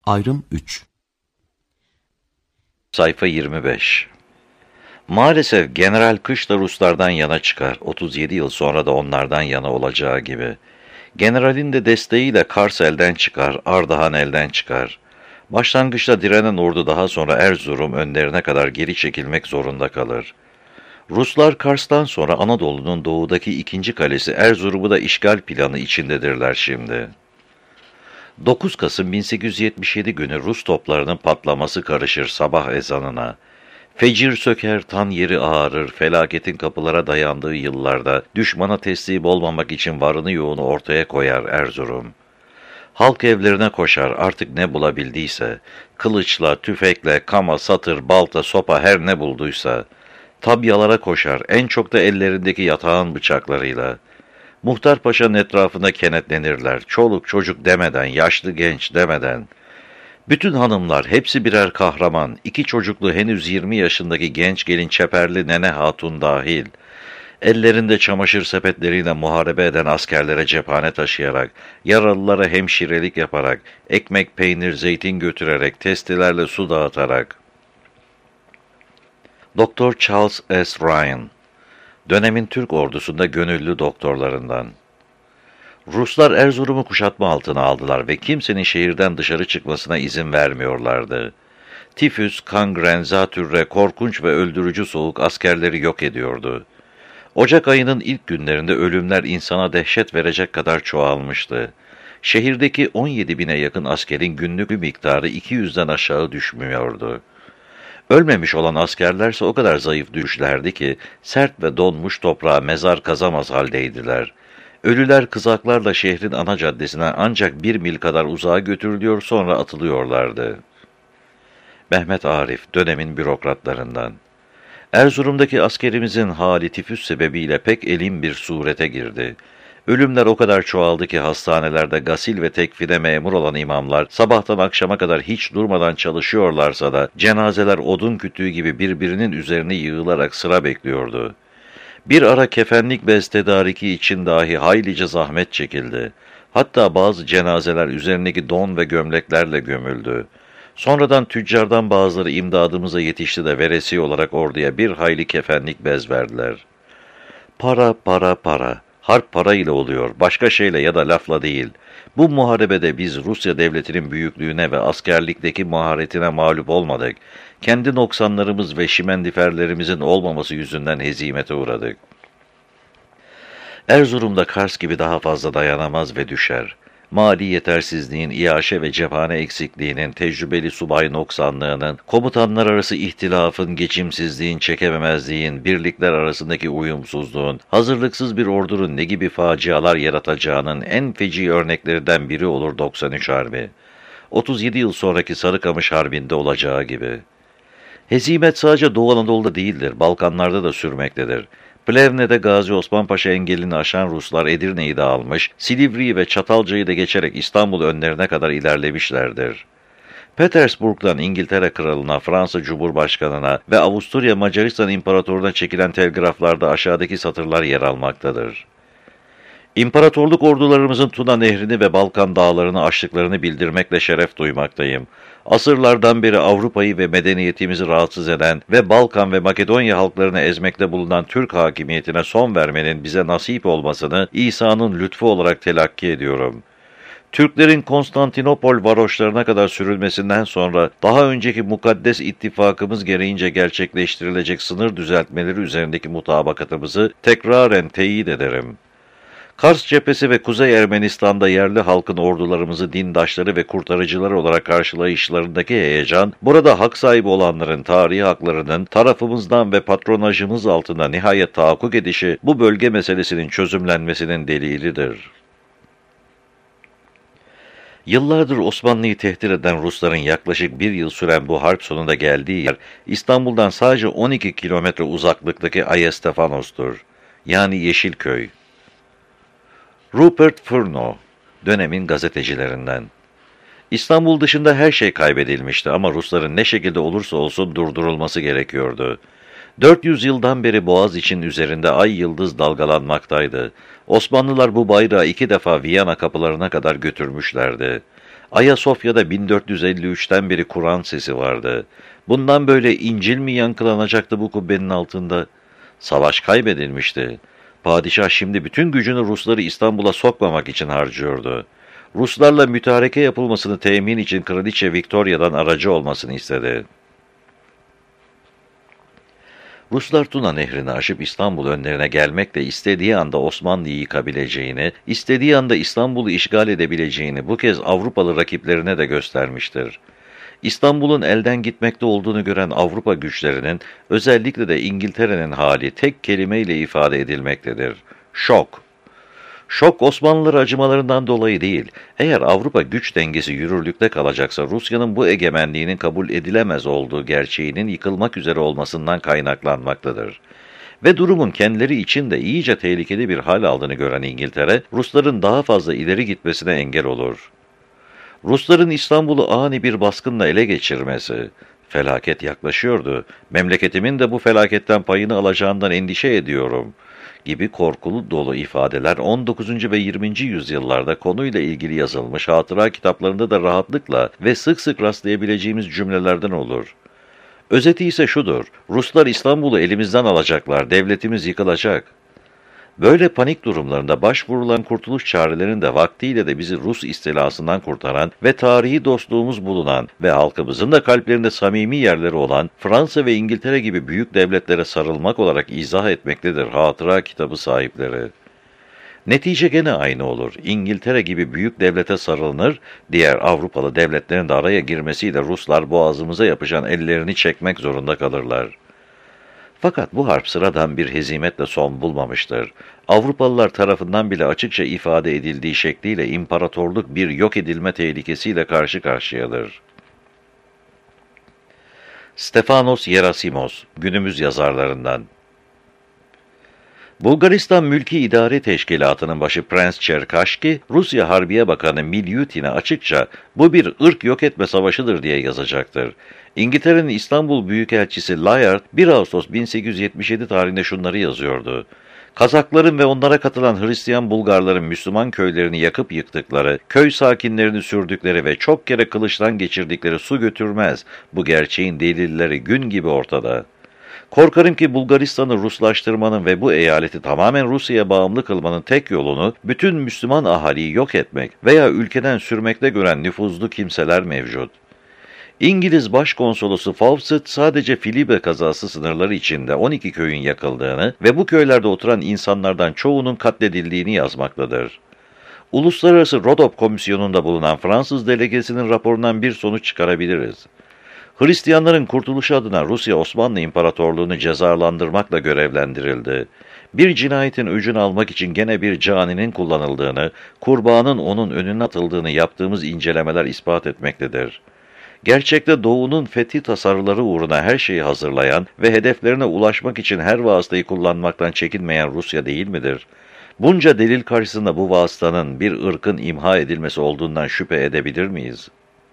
Ayrım 3. Sayfa 25. Maalesef General Kış da Ruslardan yana çıkar. 37 yıl sonra da onlardan yana olacağı gibi. Generalin de desteğiyle Kars elden çıkar, Ardahan elden çıkar. Başlangıçta direnen ordu daha sonra Erzurum önlerine kadar geri çekilmek zorunda kalır. Ruslar Kars'tan sonra Anadolu'nun doğudaki ikinci kalesi Erzurum'u da işgal planı içindedirler şimdi. 9 Kasım 1877 günü Rus toplarının patlaması karışır sabah ezanına. Fecir söker, tan yeri ağarır, felaketin kapılara dayandığı yıllarda düşmana teslim olmamak için varını yoğunu ortaya koyar Erzurum. Halk evlerine koşar artık ne bulabildiyse, kılıçla, tüfekle, kama, satır, balta, sopa her ne bulduysa. Tabyalara koşar, en çok da ellerindeki yatağın bıçaklarıyla. Muhtar Paşa'nın etrafında kenetlenirler, çoluk çocuk demeden, yaşlı genç demeden. Bütün hanımlar, hepsi birer kahraman, 2 çocuklu henüz 20 yaşındaki genç gelin Çeperli Nene Hatun dahil. Ellerinde çamaşır sepetleriyle muharebe eden askerlere cephane taşıyarak, yaralılara hemşirelik yaparak, ekmek, peynir, zeytin götürerek, testilerle su dağıtarak. Doktor Charles S. Ryan, dönemin Türk ordusunda gönüllü doktorlarından. Ruslar Erzurum'u kuşatma altına aldılar ve kimsenin şehirden dışarı çıkmasına izin vermiyorlardı. Tifüs, kangren, zatürre, korkunç ve öldürücü soğuk askerleri yok ediyordu. Ocak ayının ilk günlerinde ölümler insana dehşet verecek kadar çoğalmıştı. Şehirdeki 17 bine yakın askerin günlük bir miktarı 200'den aşağı düşmüyordu. Ölmemiş olan askerlerse o kadar zayıf düşlerdi ki sert ve donmuş toprağa mezar kazamaz haldeydiler. Ölüler kızaklarla şehrin ana caddesine ancak 1 mil kadar uzağa götürülüyor sonra atılıyorlardı. Mehmet Arif, dönemin bürokratlarından. Erzurum'daki askerimizin hali tifüs sebebiyle pek elim bir surete girdi. Ölümler o kadar çoğaldı ki hastanelerde gasil ve tekfine memur olan imamlar sabahtan akşama kadar hiç durmadan çalışıyorlarsa da cenazeler odun kütüğü gibi birbirinin üzerine yığılarak sıra bekliyordu. Bir ara kefenlik bez tedariki için dahi haylice zahmet çekildi. Hatta bazı cenazeler üzerindeki don ve gömleklerle gömüldü. Sonradan tüccardan bazıları imdadımıza yetişti de veresiye olarak orduya bir hayli kefenlik bez verdiler. Para, para, para. Harp para ile oluyor, başka şeyle ya da lafla değil. Bu muharebede biz Rusya devletinin büyüklüğüne ve askerlikteki maharetine mağlup olmadık. Kendi noksanlarımız ve şimendiferlerimizin olmaması yüzünden hezimete uğradık. Erzurum'da Kars gibi daha fazla dayanamaz ve düşer. Mali yetersizliğin, iaşe ve cephane eksikliğinin, tecrübeli subay noksanlığının, komutanlar arası ihtilafın, geçimsizliğin, çekememezliğin, birlikler arasındaki uyumsuzluğun, hazırlıksız bir ordunun ne gibi facialar yaratacağının en feci örneklerinden biri olur 93 Harbi. 37 yıl sonraki Sarıkamış Harbi'nde olacağı gibi. Hezimet sadece Doğu Anadolu'da değildir, Balkanlarda da sürmektedir. Plevne'de Gazi Osman Paşa engelini aşan Ruslar Edirne'yi de almış, Silivri'yi ve Çatalca'yı da geçerek İstanbul önlerine kadar ilerlemişlerdir. Petersburg'dan İngiltere Kralı'na, Fransa Cumhurbaşkanı'na ve Avusturya Macaristan İmparatorluğu'na çekilen telgraflarda aşağıdaki satırlar yer almaktadır. İmparatorluk ordularımızın Tuna Nehri'ni ve Balkan dağlarını aştıklarını bildirmekle şeref duymaktayım. Asırlardan beri Avrupa'yı ve medeniyetimizi rahatsız eden ve Balkan ve Makedonya halklarını ezmekte bulunan Türk hakimiyetine son vermenin bize nasip olmasını İsa'nın lütfu olarak telakki ediyorum. Türklerin Konstantinopol varoşlarına kadar sürülmesinden sonra daha önceki mukaddes ittifakımız gereğince gerçekleştirilecek sınır düzeltmeleri üzerindeki mutabakatımızı tekraren teyit ederim. Kars cephesi ve Kuzey Ermenistan'da yerli halkın ordularımızı dindaşları ve kurtarıcıları olarak karşılayışlarındaki heyecan, burada hak sahibi olanların tarihi haklarının tarafımızdan ve patronajımız altında nihayet tahakkuk edişi bu bölge meselesinin çözümlenmesinin delilidir. Yıllardır Osmanlı'yı tehdit eden Rusların yaklaşık 1 yıl süren bu harp sonunda geldiği yer, İstanbul'dan sadece 12 kilometre uzaklıktaki Ayestefanos'tur, yani Yeşilköy. Rupert Furneaux, dönemin gazetecilerinden. İstanbul dışında her şey kaybedilmişti ama Rusların ne şekilde olursa olsun durdurulması gerekiyordu. 400 yıldan beri Boğaziçi'nin üzerinde ay yıldız dalgalanmaktaydı. Osmanlılar bu bayrağı 2 defa Viyana kapılarına kadar götürmüşlerdi. Ayasofya'da 1453'ten beri Kur'an sesi vardı. Bundan böyle İncil mi yankılanacaktı bu kubbenin altında? Savaş kaybedilmişti. Padişah şimdi bütün gücünü Rusları İstanbul'a sokmamak için harcıyordu. Ruslarla mütareke yapılmasını temin için Kraliçe Victoria'dan aracı olmasını istedi. Ruslar Tuna Nehri'ni aşıp İstanbul önlerine gelmekle istediği anda Osmanlı'yı yıkabileceğini, istediği anda İstanbul'u işgal edebileceğini bu kez Avrupalı rakiplerine de göstermiştir. İstanbul'un elden gitmekte olduğunu gören Avrupa güçlerinin, özellikle de İngiltere'nin hali tek kelimeyle ifade edilmektedir: şok. Şok Osmanlılara acımalarından dolayı değil, eğer Avrupa güç dengesi yürürlükte kalacaksa Rusya'nın bu egemenliğinin kabul edilemez olduğu gerçeğinin yıkılmak üzere olmasından kaynaklanmaktadır. Ve durumun kendileri için de iyice tehlikeli bir hal aldığını gören İngiltere, Rusların daha fazla ileri gitmesine engel olur. Rusların İstanbul'u ani bir baskınla ele geçirmesi, felaket yaklaşıyordu, memleketimin de bu felaketten payını alacağından endişe ediyorum gibi korkulu dolu ifadeler 19. ve 20. yüzyıllarda konuyla ilgili yazılmış hatıra kitaplarında da rahatlıkla ve sık sık rastlayabileceğimiz cümlelerden olur. Özeti ise şudur: Ruslar İstanbul'u elimizden alacaklar, devletimiz yıkılacak. Böyle panik durumlarında başvurulan kurtuluş çarelerinin de vaktiyle de bizi Rus istilasından kurtaran ve tarihi dostluğumuz bulunan ve halkımızın da kalplerinde samimi yerleri olan Fransa ve İngiltere gibi büyük devletlere sarılmak olarak izah etmektedir hatıra kitabı sahipleri. Netice gene aynı olur. İngiltere gibi büyük devlete sarılınır, diğer Avrupalı devletlerin de araya girmesiyle Ruslar boğazımıza yapışan ellerini çekmek zorunda kalırlar. Fakat bu harp sıradan bir hezimetle son bulmamıştır. Avrupalılar tarafından bile açıkça ifade edildiği şekliyle imparatorluk bir yok edilme tehlikesiyle karşı karşıyadır. Stefanos Yerasimos, günümüz yazarlarından. Bulgaristan Mülki İdare Teşkilatı'nın başı Prens Çerkaşki, Rusya Harbiye Bakanı Milyutin'e açıkça bu bir ırk yok etme savaşıdır diye yazacaktır. İngiltere'nin İstanbul Büyükelçisi Layard 1 Ağustos 1877 tarihinde şunları yazıyordu: Kazakların ve onlara katılan Hristiyan Bulgarların Müslüman köylerini yakıp yıktıkları, köy sakinlerini sürdükleri ve çok kere kılıçtan geçirdikleri su götürmez. Bu gerçeğin delilleri gün gibi ortada. Korkarım ki Bulgaristan'ı Ruslaştırmanın ve bu eyaleti tamamen Rusya'ya bağımlı kılmanın tek yolunu bütün Müslüman ahaliyi yok etmek veya ülkeden sürmekte gören nüfuzlu kimseler mevcut. İngiliz Başkonsolosu Fawcett sadece Filibe kazası sınırları içinde 12 köyün yakıldığını ve bu köylerde oturan insanlardan çoğunun katledildiğini yazmaktadır. Uluslararası Rodop Komisyonu'nda bulunan Fransız delegesinin raporundan bir sonuç çıkarabiliriz. Hristiyanların kurtuluşu adına Rusya Osmanlı İmparatorluğunu cezalandırmakla görevlendirildi. Bir cinayetin öcünü almak için gene bir caninin kullanıldığını, kurbanın onun önüne atıldığını yaptığımız incelemeler ispat etmektedir. Gerçekte Doğu'nun fethi tasarruları uğruna her şeyi hazırlayan ve hedeflerine ulaşmak için her vasıtayı kullanmaktan çekinmeyen Rusya değil midir? Bunca delil karşısında bu vasıtanın bir ırkın imha edilmesi olduğundan şüphe edebilir miyiz?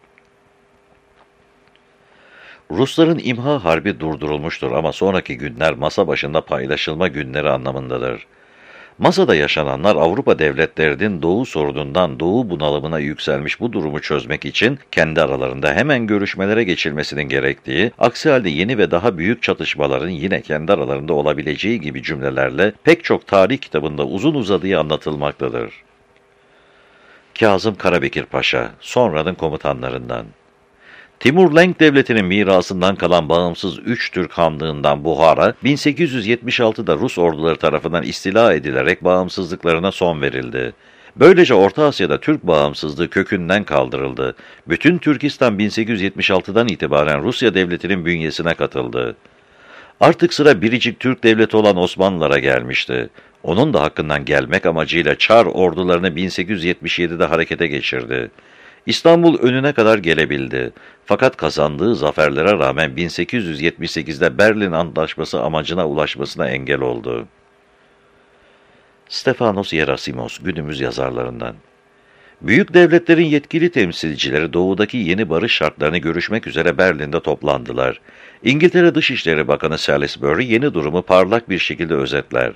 Rusların imha harbi durdurulmuştur ama sonraki günler masa başında paylaşılma günleri anlamındadır. Masada yaşananlar Avrupa devletlerinin Doğu sorunundan Doğu bunalımına yükselmiş bu durumu çözmek için kendi aralarında hemen görüşmelere geçilmesinin gerektiği, aksi halde yeni ve daha büyük çatışmaların yine kendi aralarında olabileceği gibi cümlelerle pek çok tarih kitabında uzun uzadıya anlatılmaktadır. Kazım Karabekir Paşa, sonranın komutanlarından. Timur Lenk Devleti'nin mirasından kalan bağımsız 3 Türk Hanlığından Buhara, 1876'da Rus orduları tarafından istila edilerek bağımsızlıklarına son verildi. Böylece Orta Asya'da Türk bağımsızlığı kökünden kaldırıldı. Bütün Türkistan 1876'dan itibaren Rusya Devleti'nin bünyesine katıldı. Artık sıra biricik Türk Devleti olan Osmanlılara gelmişti. Onun da hakkından gelmek amacıyla Çar ordularını 1877'de harekete geçirdi. İstanbul önüne kadar gelebildi. Fakat kazandığı zaferlere rağmen 1878'de Berlin Antlaşması amacına ulaşmasına engel oldu. Stefanos Yerasimos, günümüz yazarlarından. Büyük devletlerin yetkili temsilcileri doğudaki yeni barış şartlarını görüşmek üzere Berlin'de toplandılar. İngiltere Dışişleri Bakanı Salisbury yeni durumu parlak bir şekilde özetler.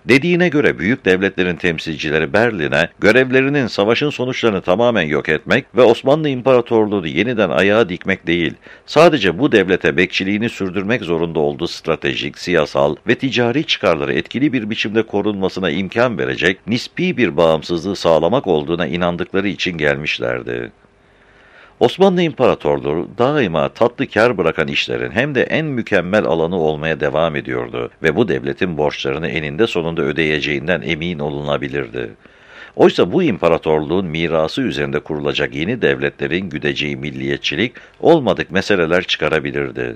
Dediğine göre büyük devletlerin temsilcileri Berlin'e görevlerinin savaşın sonuçlarını tamamen yok etmek ve Osmanlı İmparatorluğu'nu yeniden ayağa dikmek değil, sadece bu devlete bekçiliğini sürdürmek zorunda olduğu stratejik, siyasal ve ticari çıkarları etkili bir biçimde korunmasına imkan verecek nispi bir bağımsızlığı sağlamak olduğuna inandıkları için gelmişlerdi. Osmanlı İmparatorluğu daima tatlı kâr bırakan işlerin hem de en mükemmel alanı olmaya devam ediyordu ve bu devletin borçlarını eninde sonunda ödeyeceğinden emin olunabilirdi. Oysa bu imparatorluğun mirası üzerinde kurulacak yeni devletlerin güdeceği milliyetçilik olmadık meseleler çıkarabilirdi.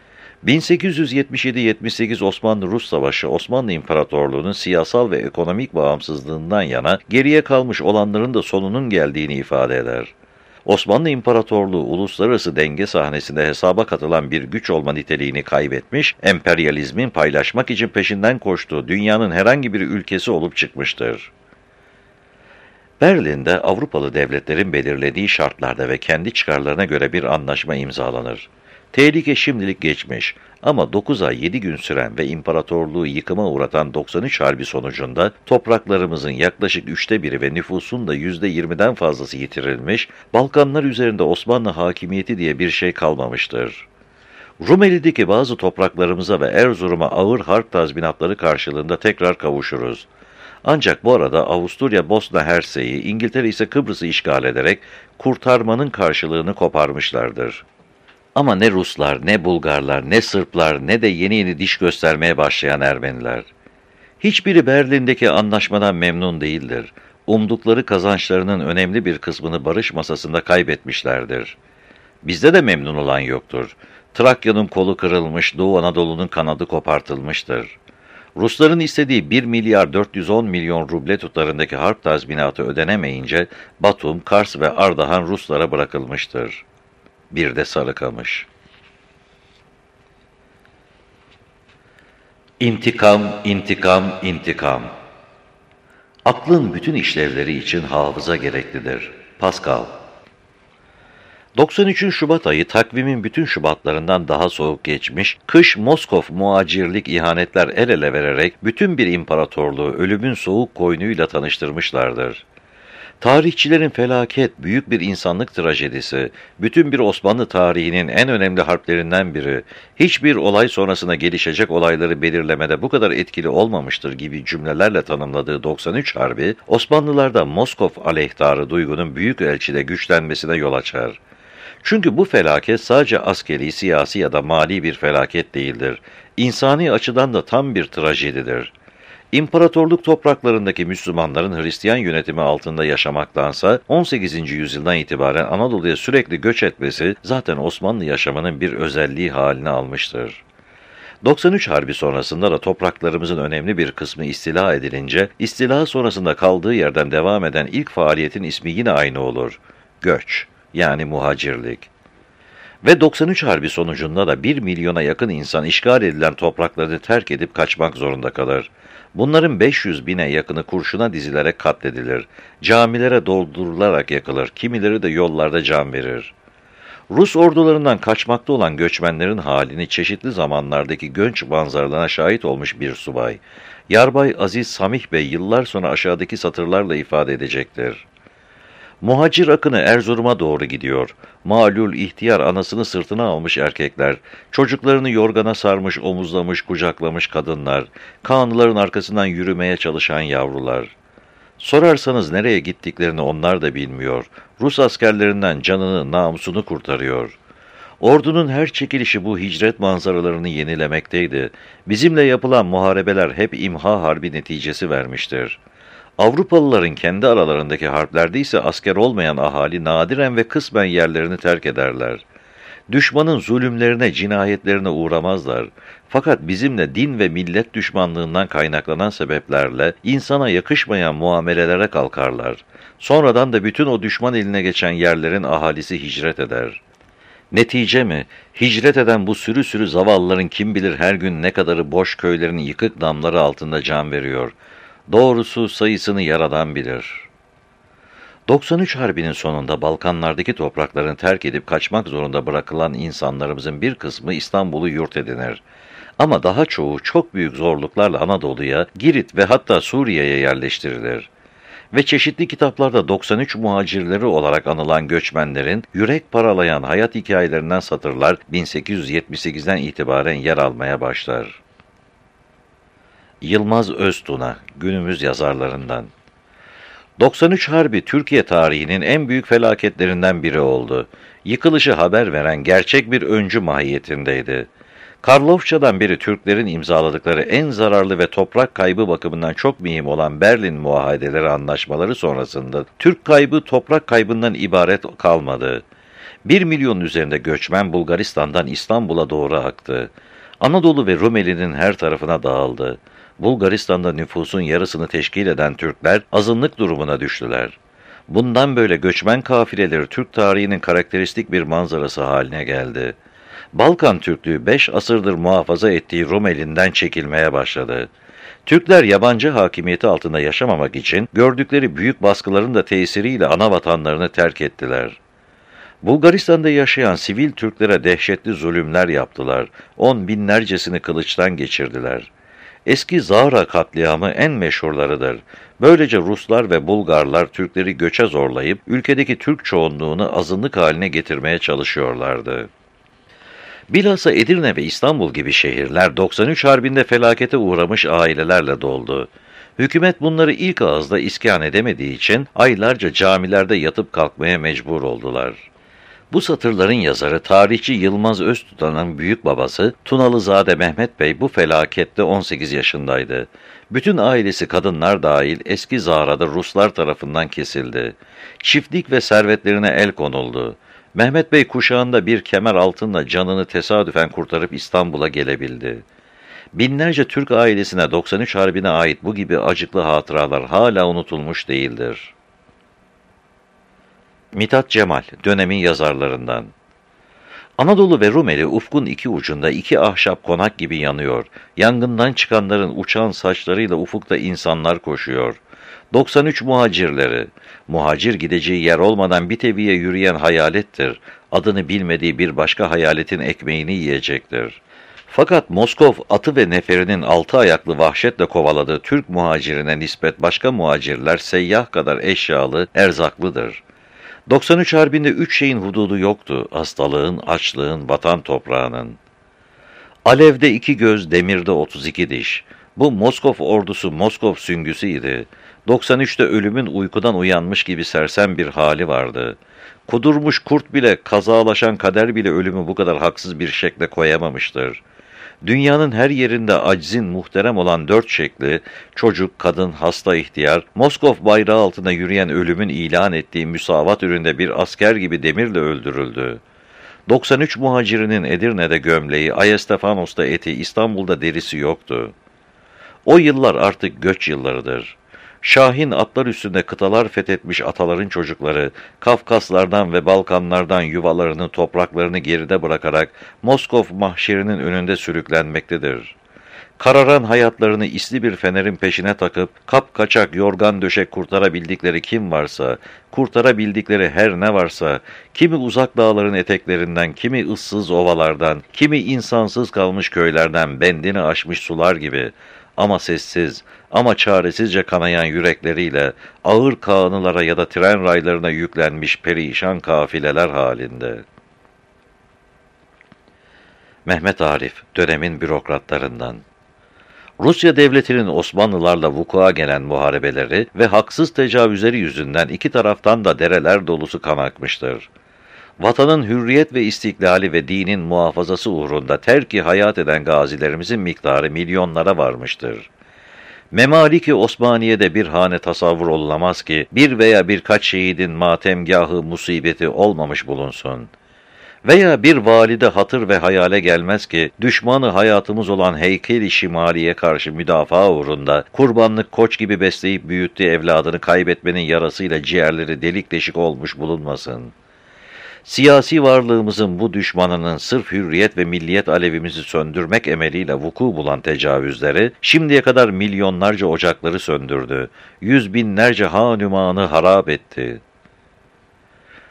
1877-78 Osmanlı-Rus Savaşı, Osmanlı İmparatorluğu'nun siyasal ve ekonomik bağımsızlığından yana geriye kalmış olanların da sonunun geldiğini ifade eder. Osmanlı İmparatorluğu uluslararası denge sahnesinde hesaba katılan bir güç olma niteliğini kaybetmiş, emperyalizmin paylaşmak için peşinden koştuğu dünyanın herhangi bir ülkesi olup çıkmıştır. Berlin'de Avrupalı devletlerin belirlediği şartlarda ve kendi çıkarlarına göre bir anlaşma imzalanır. Tehlike şimdilik geçmiş ama 9 ay 7 gün süren ve imparatorluğu yıkıma uğratan 93 Harbi sonucunda topraklarımızın yaklaşık 1/3 ve nüfusun da %20'den fazlası yitirilmiş, Balkanlar üzerinde Osmanlı hakimiyeti diye bir şey kalmamıştır. Rumeli'deki bazı topraklarımıza ve Erzurum'a ağır harp tazminatları karşılığında tekrar kavuşuruz. Ancak bu arada Avusturya Bosna Hersey'i, İngiltere ise Kıbrıs'ı işgal ederek kurtarmanın karşılığını koparmışlardır. Ama ne Ruslar, ne Bulgarlar, ne Sırplar, ne de yeni yeni diş göstermeye başlayan Ermeniler. Hiçbiri Berlin'deki anlaşmadan memnun değildir. Umdukları kazançlarının önemli bir kısmını barış masasında kaybetmişlerdir. Bizde de memnun olan yoktur. Trakya'nın kolu kırılmış, Doğu Anadolu'nun kanadı kopartılmıştır. Rusların istediği 1 milyar 410 milyon ruble tutarındaki harp tazminatı ödenemeyince Batum, Kars ve Ardahan Ruslara bırakılmıştır. Bir de Sarıkamış. İntikam, intikam, intikam. Aklın bütün işlevleri için hafıza gereklidir. Pascal. 93. Şubat ayı takvimin bütün Şubatlarından daha soğuk geçmiş, kış Moskov muacirlik ihanetler el ele vererek bütün bir imparatorluğu ölümün soğuk koynuyla tanıştırmışlardır. Tarihçilerin felaket, büyük bir insanlık trajedisi, bütün bir Osmanlı tarihinin en önemli harplerinden biri, hiçbir olay sonrasında gelişecek olayları belirlemede bu kadar etkili olmamıştır gibi cümlelerle tanımladığı 93 Harbi, Osmanlılarda Moskov aleyhtarı duygunun büyük ölçüde güçlenmesine yol açar. Çünkü bu felaket sadece askeri, siyasi ya da mali bir felaket değildir. İnsani açıdan da tam bir trajedidir. İmparatorluk topraklarındaki Müslümanların Hristiyan yönetimi altında yaşamaktansa 18. yüzyıldan itibaren Anadolu'ya sürekli göç etmesi zaten Osmanlı yaşamının bir özelliği haline almıştır. 93 Harbi sonrasında da topraklarımızın önemli bir kısmı istila edilince, istila sonrasında kaldığı yerden devam eden ilk faaliyetin ismi yine aynı olur. Göç, yani muhacirlik. Ve 93 Harbi sonucunda da 1 milyona yakın insan işgal edilen toprakları terk edip kaçmak zorunda kalır. Bunların 500 bine yakını kurşuna dizilerek katledilir. Camilere doldurularak yakılır. Kimileri de yollarda can verir. Rus ordularından kaçmakta olan göçmenlerin halini çeşitli zamanlardaki göç manzaralarına şahit olmuş bir subay, Yarbay Aziz Samih Bey yıllar sonra aşağıdaki satırlarla ifade edecektir. Muhacir akını Erzurum'a doğru gidiyor. Malul, ihtiyar anasını sırtına almış erkekler, çocuklarını yorgana sarmış, omuzlamış, kucaklamış kadınlar, kağanların arkasından yürümeye çalışan yavrular. Sorarsanız nereye gittiklerini onlar da bilmiyor. Rus askerlerinden canını, namusunu kurtarıyor. Ordunun her çekilişi bu hicret manzaralarını yenilemekteydi. Bizimle yapılan muharebeler hep imha harbi neticesi vermiştir. Avrupalıların kendi aralarındaki harplerde ise asker olmayan ahali nadiren ve kısmen yerlerini terk ederler. Düşmanın zulümlerine, cinayetlerine uğramazlar. Fakat bizimle din ve millet düşmanlığından kaynaklanan sebeplerle insana yakışmayan muamelelere kalkarlar. Sonradan da bütün o düşman eline geçen yerlerin ahalisi hicret eder. Netice mi? Hicret eden bu sürü sürü zavallıların kim bilir her gün ne kadarı boş köylerin yıkık damları altında can veriyor. Doğrusu sayısını Yaradan bilir. 93 Harbi'nin sonunda Balkanlardaki topraklarını terk edip kaçmak zorunda bırakılan insanlarımızın bir kısmı İstanbul'u yurt edinir. Ama daha çoğu çok büyük zorluklarla Anadolu'ya, Girit ve hatta Suriye'ye yerleştirilir. Ve çeşitli kitaplarda 93 muhacirleri olarak anılan göçmenlerin yürek paralayan hayat hikayelerinden satırlar 1878'den itibaren yer almaya başlar. Yılmaz Öztuna, günümüz yazarlarından. 93 Harbi Türkiye tarihinin en büyük felaketlerinden biri oldu. Yıkılışı haber veren gerçek bir öncü mahiyetindeydi. Karlofça'dan beri Türklerin imzaladıkları en zararlı ve toprak kaybı bakımından çok mühim olan Berlin Muahedeleri anlaşmaları sonrasında Türk kaybı toprak kaybından ibaret kalmadı. 1 milyonun üzerinde göçmen Bulgaristan'dan İstanbul'a doğru aktı. Anadolu ve Rumeli'nin her tarafına dağıldı. Bulgaristan'da nüfusun yarısını teşkil eden Türkler azınlık durumuna düştüler. Bundan böyle göçmen kafileleri Türk tarihinin karakteristik bir manzarası haline geldi. Balkan Türklüğü 5 asırdır muhafaza ettiği Rumeli'nden çekilmeye başladı. Türkler yabancı hakimiyeti altında yaşamamak için gördükleri büyük baskıların da tesiriyle ana vatanlarını terk ettiler. Bulgaristan'da yaşayan sivil Türklere dehşetli zulümler yaptılar. 10 binlercesini kılıçtan geçirdiler. Eski Zahra katliamı en meşhurlarıdır. Böylece Ruslar ve Bulgarlar Türkleri göçe zorlayıp ülkedeki Türk çoğunluğunu azınlık haline getirmeye çalışıyorlardı. Bilhassa Edirne ve İstanbul gibi şehirler 93 Harbi'nde felakete uğramış ailelerle doldu. Hükümet bunları ilk ağızda iskan edemediği için aylarca camilerde yatıp kalkmaya mecbur oldular. Bu satırların yazarı tarihçi Yılmaz Öztutan'ın büyük babası Tunalızade Mehmet Bey bu felakette 18 yaşındaydı. Bütün ailesi kadınlar dahil eski Zahra'da Ruslar tarafından kesildi. Çiftlik ve servetlerine el konuldu. Mehmet Bey kuşağında bir kemer altınla canını tesadüfen kurtarıp İstanbul'a gelebildi. Binlerce Türk ailesine 93 Harbi'ne ait bu gibi acıklı hatıralar hala unutulmuş değildir. Mithat Cemal, dönemin yazarlarından. Anadolu ve Rumeli ufkun iki ucunda iki ahşap konak gibi yanıyor. Yangından çıkanların uçan saçlarıyla ufukta insanlar koşuyor. 93 muhacirleri. Muhacir gideceği yer olmadan bir teviye yürüyen hayalettir. Adını bilmediği bir başka hayaletin ekmeğini yiyecektir. Fakat Moskov atı ve neferinin 6 ayaklı vahşetle kovaladığı Türk muhacirine nispet başka muhacirler seyyah kadar eşyalı, erzaklıdır. 93 Harbi'nde 3 şeyin hududu yoktu: hastalığın, açlığın, vatan toprağının. Alevde 2 göz, demirde 32 diş. Bu Moskov ordusu Moskov süngüsüydü. 93'te ölümün uykudan uyanmış gibi sersem bir hali vardı. Kudurmuş kurt bile, kazalaşan kader bile ölümü bu kadar haksız bir şekle koyamamıştır. Dünyanın her yerinde aczin muhterem olan 4 şekli, çocuk, kadın, hasta, ihtiyar, Moskov bayrağı altında yürüyen ölümün ilan ettiği müsavat üründe bir asker gibi demirle öldürüldü. 93 muhacirinin Edirne'de gömleği, Ayestefanos'ta eti, İstanbul'da derisi yoktu. O yıllar artık göç yıllarıdır. Şahin atlar üstünde kıtalar fethetmiş ataların çocukları, Kafkaslardan ve Balkanlardan yuvalarını, topraklarını geride bırakarak Moskov mahşerinin önünde sürüklenmektedir. Kararan hayatlarını isli bir fenerin peşine takıp, kapkaçak yorgan döşek kurtarabildikleri kim varsa, kurtarabildikleri her ne varsa, kimi uzak dağların eteklerinden, kimi ıssız ovalardan, kimi insansız kalmış köylerden bendini aşmış sular gibi, ama sessiz, ama çaresizce kanayan yürekleriyle ağır kağınılara ya da tren raylarına yüklenmiş perişan kafileler halinde. Mehmet Arif, dönemin bürokratlarından. Rusya devletinin Osmanlılarla vukua gelen muharebeleri ve haksız tecavüzleri yüzünden iki taraftan da dereler dolusu kan akmıştır. Vatanın hürriyet ve istiklali ve dinin muhafazası uğrunda terki hayat eden gazilerimizin miktarı milyonlara varmıştır. Memaliki Osmaniye'de bir hane tasavvur olulamaz ki bir veya birkaç şehidin matemgahı musibeti olmamış bulunsun. Veya bir valide hatır ve hayale gelmez ki düşmanı hayatımız olan heykeli şimaliye karşı müdafaa uğrunda kurbanlık koç gibi besleyip büyüttüğü evladını kaybetmenin yarasıyla ciğerleri delik deşik olmuş bulunmasın. Siyasi varlığımızın bu düşmanının sırf hürriyet ve milliyet alevimizi söndürmek emeliyle vuku bulan tecavüzleri, şimdiye kadar milyonlarca ocakları söndürdü, yüz binlerce hanümanı harap etti.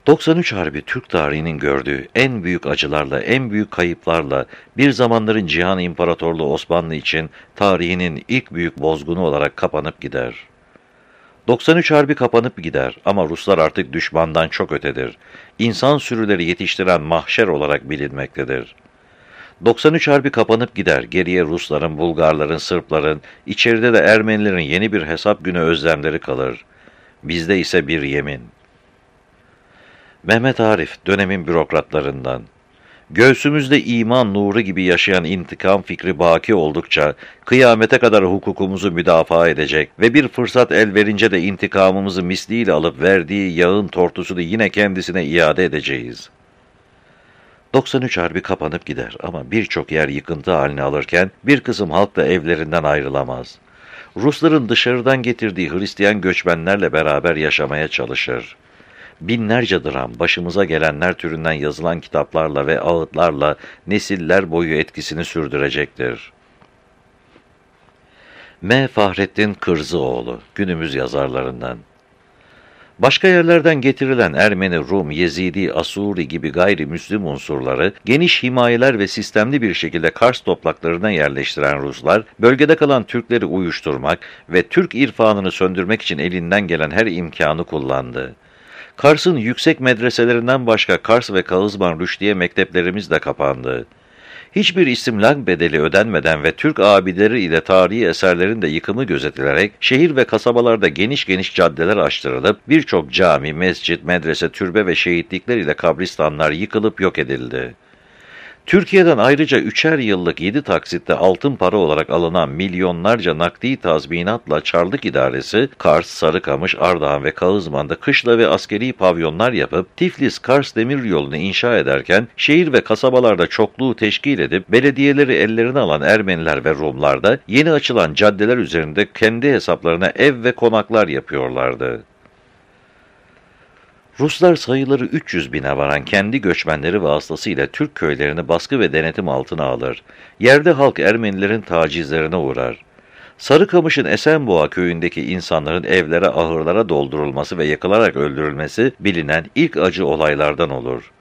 93 Harbi Türk tarihinin gördüğü en büyük acılarla, en büyük kayıplarla bir zamanların cihan imparatorluğu Osmanlı için tarihinin ilk büyük bozgunu olarak kapanıp gider. 93 Harbi kapanıp gider ama Ruslar artık düşmandan çok ötedir. İnsan sürüleri yetiştiren mahşer olarak bilinmektedir. 93 Harbi kapanıp gider, geriye Rusların, Bulgarların, Sırpların, içeride de Ermenilerin yeni bir hesap günü özlemleri kalır. Bizde ise bir yemin. Mehmet Arif, dönemin bürokratlarından. Göğsümüzde iman nuru gibi yaşayan intikam fikri baki oldukça, kıyamete kadar hukukumuzu müdafaa edecek ve bir fırsat el verince de intikamımızı misliyle alıp verdiği yağın tortusunu yine kendisine iade edeceğiz. 93 Harbi kapanıp gider ama birçok yer yıkıntı haline alırken bir kısım halk da evlerinden ayrılamaz. Rusların dışarıdan getirdiği Hristiyan göçmenlerle beraber yaşamaya çalışır. Binlerce dram, başımıza gelenler türünden yazılan kitaplarla ve ağıtlarla nesiller boyu etkisini sürdürecektir. M. Fahrettin Kırzıoğlu, günümüz yazarlarından. Başka yerlerden getirilen Ermeni, Rum, Yezidi, Asuri gibi gayrimüslim unsurları geniş himayeler ve sistemli bir şekilde Kars topraklarına yerleştiren Ruslar, bölgede kalan Türkleri uyuşturmak ve Türk irfanını söndürmek için elinden gelen her imkanı kullandı. Kars'ın yüksek medreselerinden başka Kars ve Kağızman Rüşdiye mekteplerimiz de kapandı. Hiçbir istimlak bedeli ödenmeden ve Türk abileri ile tarihi eserlerin de yıkımı gözetilerek şehir ve kasabalarda geniş geniş caddeler açtırılıp birçok cami, mescit, medrese, türbe ve şehitlikler ile kabristanlar yıkılıp yok edildi. Türkiye'den ayrıca 3'er yıllık 7 taksitte altın para olarak alınan milyonlarca nakdi tazminatla Çarlık İdaresi, Kars, Sarıkamış, Ardahan ve Kağızman'da kışla ve askeri pavyonlar yapıp Tiflis-Kars demiryolunu inşa ederken şehir ve kasabalarda çokluğu teşkil edip belediyeleri ellerine alan Ermeniler ve Rumlar da yeni açılan caddeler üzerinde kendi hesaplarına ev ve konaklar yapıyorlardı. Ruslar sayıları 300 bine varan kendi göçmenleri vasıtasıyla Türk köylerini baskı ve denetim altına alır. Yerde halk Ermenilerin tacizlerine uğrar. Sarıkamış'ın Esenboğa köyündeki insanların evlere, ahırlara doldurulması ve yakılarak öldürülmesi bilinen ilk acı olaylardan olur.